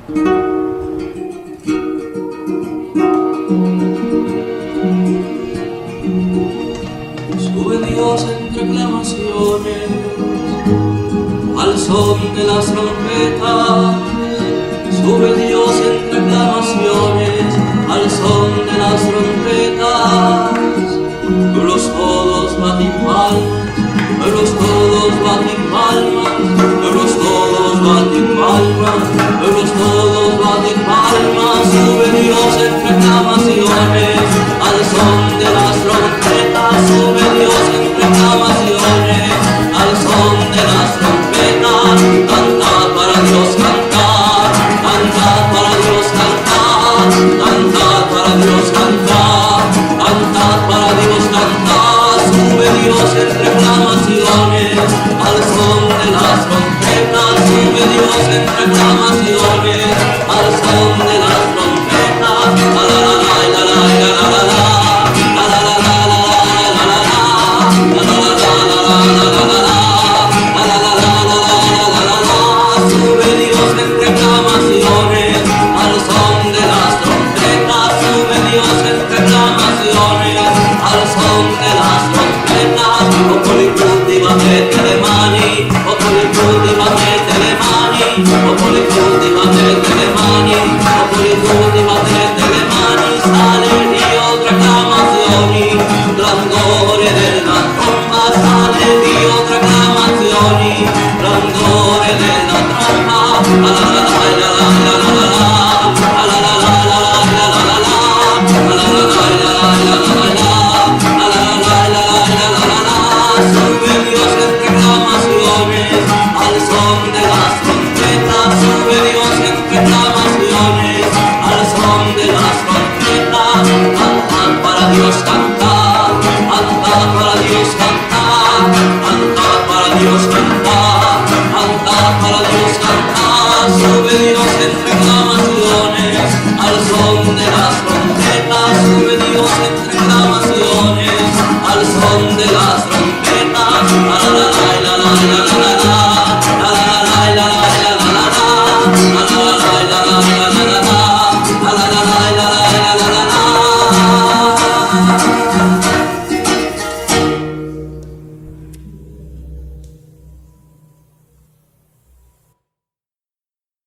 Sube Dios entre aclamaciones al son de las trompetas. Sube Dios entre aclamaciones al son de las trompetas. Pueblos todos baten palmas, pueblos todos baten palmas, pueblos todos baten palmas, pueblos todos baten palmas. Sube Dios entre aclamaciones al son de las trompetas. Sube Dios entre aclamaciones al son de las trompetas. Cantad para Dios, cantad, cantad para Dios, cantad, cantad para Dios, cantad, cantad para Dios, cantad. Sube Dios entre aclamaciones al son de las trompetas. Sube Dios entre aclamaciones al son de las trompetas. La la la la la la la la la. Sube Dios entre aclamaciones al son de las trompetas. Sube Dios entre aclamaciones al son de las trompetas. Popoli tutti battete le mani, popoli tutti battete le mani, popoli tutti battete le mani, popoli tutti battete le mani. Sale Dio tra acclamazioni, grandore della tromba. Sale Dio tra acclamazioni, grandore della tromba. La la la la la la la la la. Sube Dios entre aclamaciones al son de las trompetas. Sube Dios entre aclamaciones al son de las trompetas. Cantad para Dios, cantad.